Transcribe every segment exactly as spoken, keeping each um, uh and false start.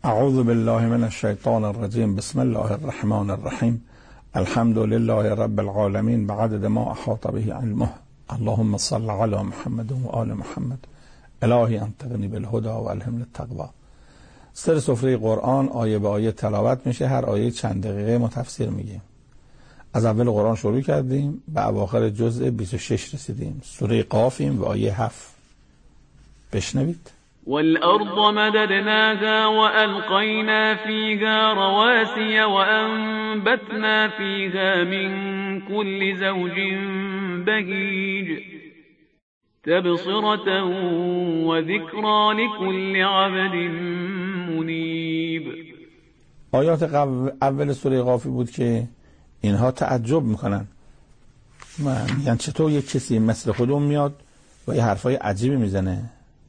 اعوذ بالله من الشیطان الرجیم. بسم الله الرحمن الرحیم. الحمد لله رب العالمین بعدد ما احاط به علمه. اللهم صل علی محمد و آل محمد. الهی انطقنی بالهدى و الهمنی التقوی. سر سفره قرآن آیه به آیه تلاوت میشه. هر آیه چند دقیقه ما تفسیر میگیم. از اول قرآن شروع کردیم، به اواخر جزء بیست و شش رسیدیم. سوره قافیم و آیه هفت. بشنوید. والأرض مددناها وألقينا فيها رواسي وأنبتنا فيها من كل زوج بهيج تبصرة وذكرى لكل عبد منيب. آیات اول سوره قافی بود که اینها تعجب میکنن، میگن چطور یک کسی مثل خودمون میاد و یه حرفای عجیبی میزنه.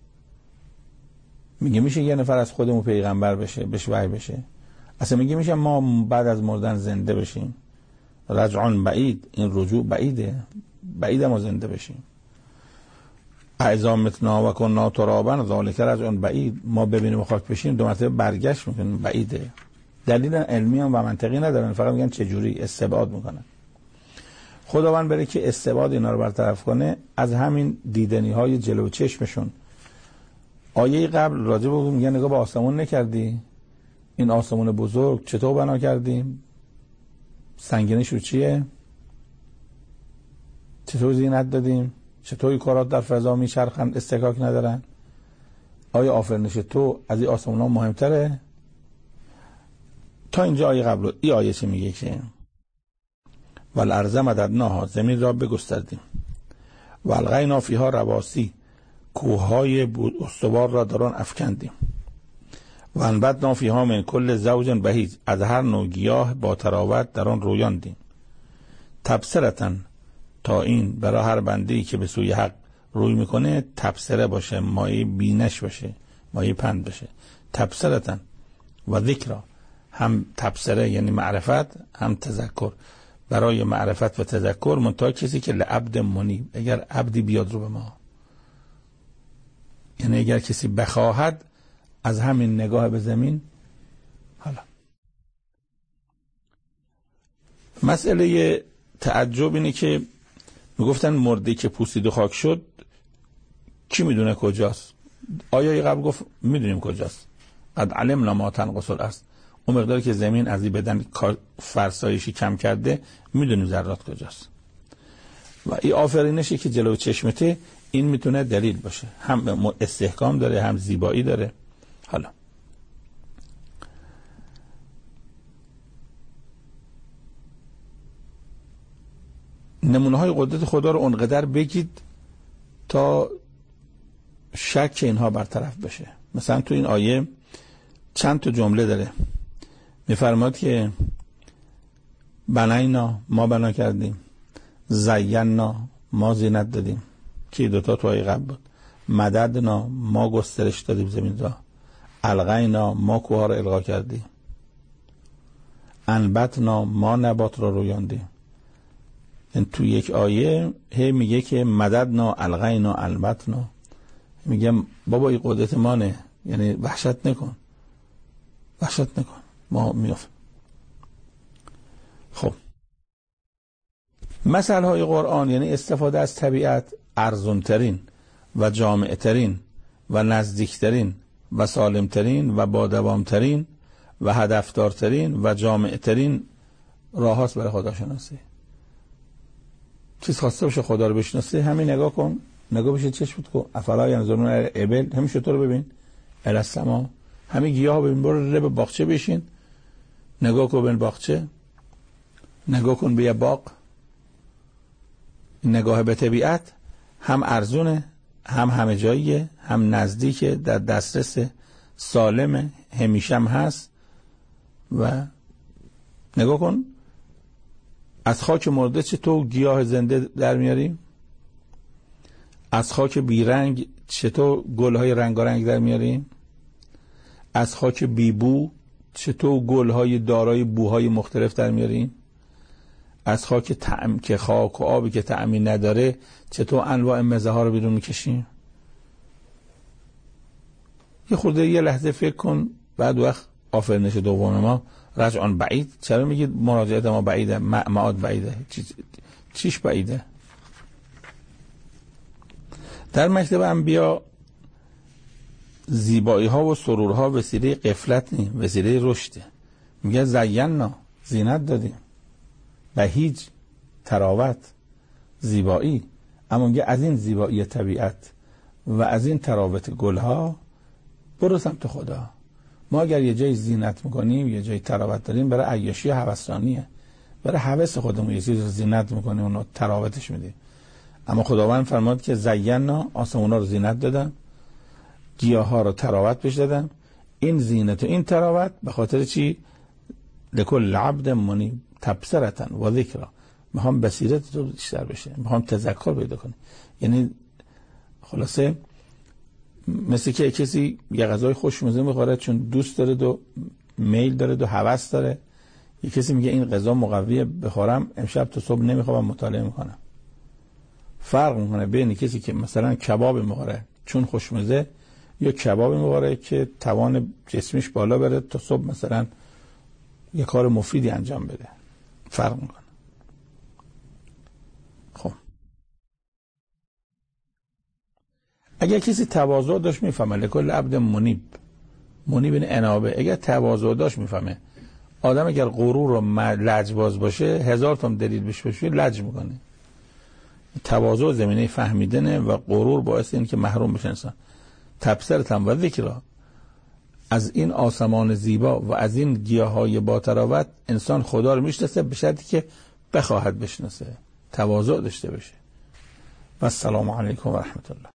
میگه میشه یه نفر از خودمون پیغمبر بشه، بشه وحی بشه. اصلا میگه میشه ما بعد از مردن زنده بشیم. رجعون بعید، این رجوع بعیده، بعیده ما زنده بشیم. اعظام متنا و کنا ترابا ذالک رجعون بعید، ما ببینیم و خاک بشیم دو مرتبه برگشت میکنیم، بعیده. دلیل علمی هم و منطقی ندارن، فقط میگن چجوری استبعاد میکنن. خداوند بره که استبعاد اینا رو برطرف کنه از همین دیدنی های جلو چشمشون. آیه قبل راجع به میگه نگاه به آسمون نکردی؟ این آسمون بزرگ چطور بنا کردیم؟ سنگینش رو چیه؟ چطور زینت دادیم؟ چطور کارات در فضا میچرخن استکاک ندارن؟ آیا آفرینش تو از این آسمون ها مهمتره؟ تا اینجا آیه قبل. این آیه چی میگه که والارض مددناها، زمین را بگستردیم، والغینا فیها رواسی، کوههای استوار را در آن افکندیم، و انبتنا فیها من کل زوج بهیج، از هر نوع گیاه با تراوت در آن رویاندیم، تبصرة، تا این برای هر بنده‌ای که به سوی حق روی میکنه تبصره باشه، مایه بینش باشه، مایه پند باشه. تبصرة و ذکر، هم تبصره یعنی معرفت، هم تذکر. برای معرفت و تذکر منتها کسی که لعبد منیب، اگر عبدی بیاد رو به ما، یعنی اگر کسی بخواهد از همین نگاه به زمین. حالا مسئله تعجب اینه که میگفتن مرده که پوسید و خاک شد کی میدونه کجاست؟ آیه قبل گفت میدونیم کجاست. قد علمنا ما تنقص الارض، اون مقداری که زمین از این بدن فرسایشی کم کرده میدونیم ذرات کجاست. و این آفرینشی که جلو چشمته، این میتونه دلیل باشه، هم استحکام داره هم زیبایی داره. حالا نمونه های قدرت خدا رو اونقدر بگید تا شک اینها برطرف بشه. مثلا تو این آیه چند تا جمله داره، میفرماد که بنینا، ما بنا کردیم، زینا، ما زینت دادیم، که دوتا تو آیه قبل بود. مددنا، ما گسترش دادیم زمین را. الغینا، ما کوها را القا کردیم. انبتنا، ما نبات را رویاندیم. این تو یک آیه هی میگه که مددنا، الغینا، انبتنا. میگه بابا این قدرت مانه، یعنی وحشت نکن، وحشت نکن، ما میافت. خب مسئله های قرآن یعنی استفاده از طبیعت ارزونترین و جامعترین و نزدیکترین و سالمترین و بادوامترین و هدفدارترین و جامعترین راه هاست برای خداشناسی. چیز خواسته باشه خدا رو بشناسی، همین نگاه کن، نگاه بشه چشمت کن. افلا ینظرون الی الابل، همین شطور رو ببین، الی السما، همین گیاه ببین، برو به باغچه بشین، نگاه کن به باغچه، نگاه کن به یه باغ. نگاه به طبیعت هم ارزونه، هم همه جاییه، هم نزدیکه، در دسترس، سالمه، همیشم هست. و نگاه کن از خاک مرده چطور گیاه زنده در میاری، از خاک بیرنگ چطور گلهای رنگارنگ در میاری، از خاک بیبو چطور گلهای دارای بوهای مختلف در میاری، از خاک طعم که خاک و آبی که طعمی نداره چطور انواع مزه ها رو بیرون میکشیم. یه خورده یه لحظه فکر کن بعد وقت آفرینش دوم ما رجعان بعید. چرا میگید مراجعه ما بعیده؟ معاد بعیده. چی چیش بعیده؟ در مکتب انبیا زیبایی ها و سرور ها وسیله غفلت نیم، وسیله رشده. میگه زینا، زینت دادیم، بهیج، تراوت، زیبایی. اما میگه از این زیبایی طبیعت و از این تراوت گل ها برو سمت خدا. ما اگر یه جای زینت میکنیم، یه جای تراوت داریم، برای عیاشی هوسرانیه، برای هوس خودمون یه چیز زینت میکنیم، اونو تراوتش میدیم. اما خداوند فرمود که زینا، آسمونا رو زینت دادم، گیاه ها رو تراوت بهش دادم. این زینت و این تراوت به خاطر چی؟ لکل عبد منیب تبصرة و ذکرا. میخوام بصیرت تو بیشتر بشه، میخوام تذکر پیدا کنی. یعنی خلاصه مثل که کسی یه غذای خوشمزه میخوره چون دوست داره و میل داره و هوس داره، یه کسی میگه این غذا مقویه بخورم امشب تا صبح نمیخوام مطالعه میکنم. فرق میکنه بین کسی که مثلا کباب میخوره چون خوشمزه، یا کباب میخوره که توان جسمیش بالا بره تا صبح مثلا یه کار مفیدی انجام بده. فرق میکنه. خب اگر کسی تواضع داشت میفهمه، لکل عبد منیب، منیب این انابه، اگر تواضع داشت میفهمه. آدم اگر غرور و لجباز باشه، هزار تا دلیل بهش بشه لج میکنه. تواضع زمینه فهمیدنه و غرور باعث این که محروم بشه انسان. تبصرة و ذکرا، از این آسمان زیبا و از این گیاهای با تراوت انسان خدا رو میشناسه، به شرطی که بخواهد بشناسه، تواضع داشته باشه. و السلام علیکم و رحمت الله.